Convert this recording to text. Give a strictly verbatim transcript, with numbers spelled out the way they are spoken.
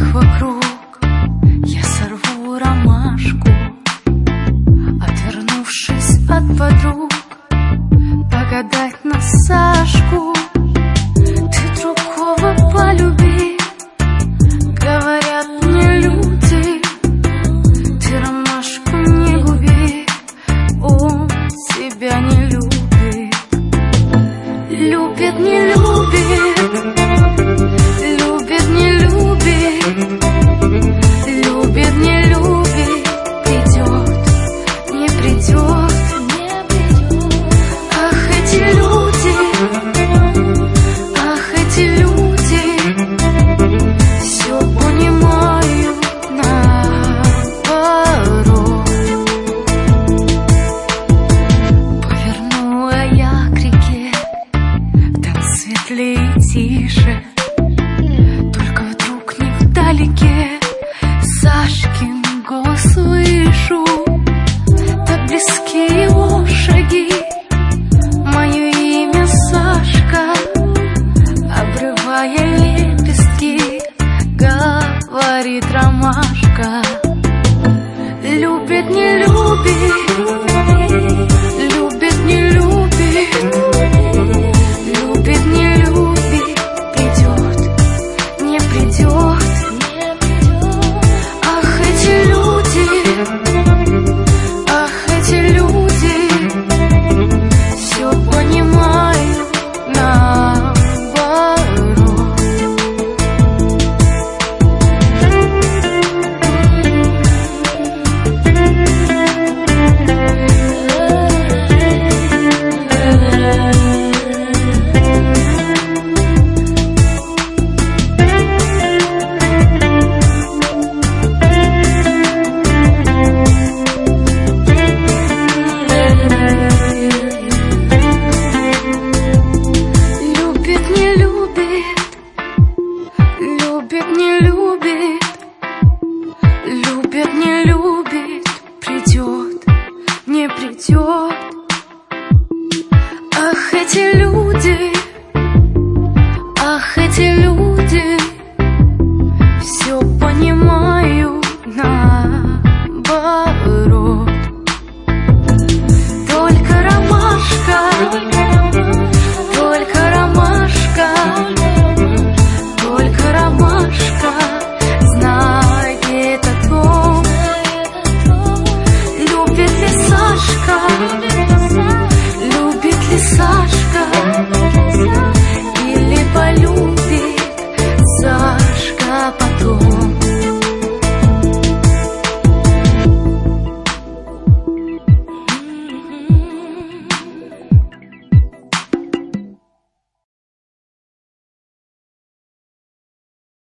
всех вокруг я сорву ромашку, отвернувшись от подруг, погадать на Сашку. Ты другого полюби, говорят мне люди, ты ромашку не губи, он тебя не любит. Любит, не любит, любит, не любит, любит, не любит, придет, не придет, не придет. Ах, эти люди, ах, эти люди, все понимаю наоборот. Повернула я к реке, там светлее и тише, только вдруг не вдалеке Сашкин голос слышу. Так близки его шаги, мое имя Сашка, обрывая лепестки, говорит ромашка. Любит, не любит, любит, не любит, любит, не любит, придет, не придет. Ах, эти люди, ах, эти люди, все понимаю наоборот. Любит, не любит, любит, не любит.